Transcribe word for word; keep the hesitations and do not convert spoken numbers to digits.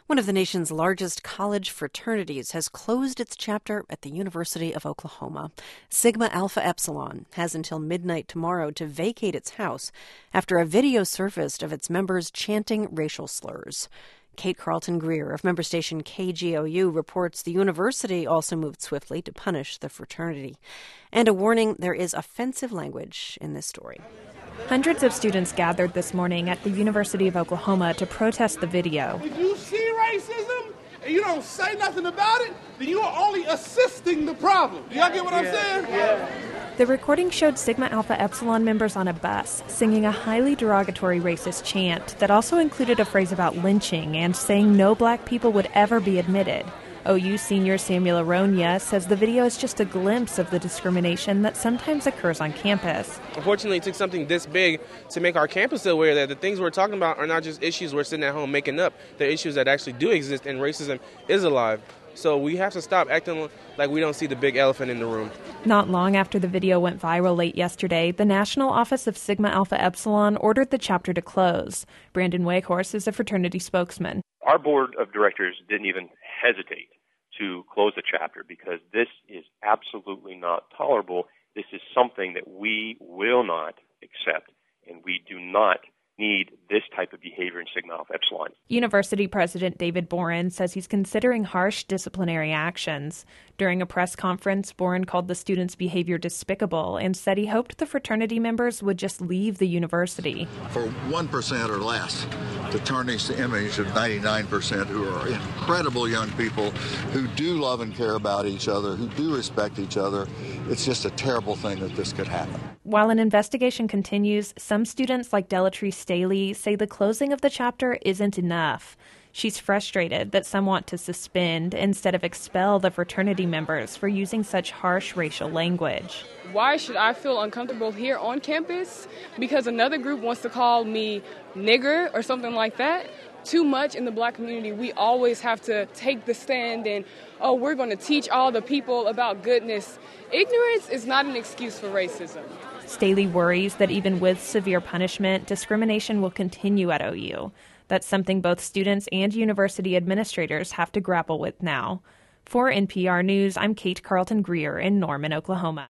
One of the nation's largest college fraternities has closed its chapter at the University of Oklahoma. Sigma Alpha Epsilon has until midnight tomorrow to vacate its house after a video surfaced of its members chanting racial slurs. Kate Carlton Greer of member station K G O U reports the university also moved swiftly to punish the fraternity. And a warning, there is offensive language in this story. Hundreds of students gathered this morning at the University of Oklahoma to protest the video. If you see racism and you don't say nothing about it, then you are only assisting the problem. Y'all get what I'm saying? Yeah. The recording showed Sigma Alpha Epsilon members on a bus singing a highly derogatory racist chant that also included a phrase about lynching and saying no black people would ever be admitted. O U senior Samuel Aronia says the video is just a glimpse of the discrimination that sometimes occurs on campus. Unfortunately, it took something this big to make our campus aware that the things we're talking about are not just issues we're sitting at home making up. They're issues that actually do exist, and racism is alive. So we have to stop acting like we don't see the big elephant in the room. Not long after the video went viral late yesterday, the National Office of Sigma Alpha Epsilon ordered the chapter to close. Brandon Wakehorse is a fraternity spokesman. Our board of directors didn't even hesitate to close the chapter because this is absolutely not tolerable. This is something that we will not accept, and we do not need this type of behavior in Sigma Alpha Epsilon. University President David Boren says he's considering harsh disciplinary actions. During a press conference, Boren called the students' behavior despicable and said he hoped the fraternity members would just leave the university. For one percent or less to tarnish the image of ninety-nine percent who are incredible young people who do love and care about each other, who do respect each other, it's just a terrible thing that this could happen. While an investigation continues, some students like Delatrice Staley say the closing of the chapter isn't enough. She's frustrated that some want to suspend instead of expel the fraternity members for using such harsh racial language. Why should I feel uncomfortable here on campus because another group wants to call me nigger or something like that? Too much in the black community, we always have to take the stand and, oh, we're going to teach all the people about goodness. Ignorance is not an excuse for racism. Staley worries that even with severe punishment, discrimination will continue at O U. That's something both students and university administrators have to grapple with now. For N P R News, I'm Kate Carlton Greer in Norman, Oklahoma.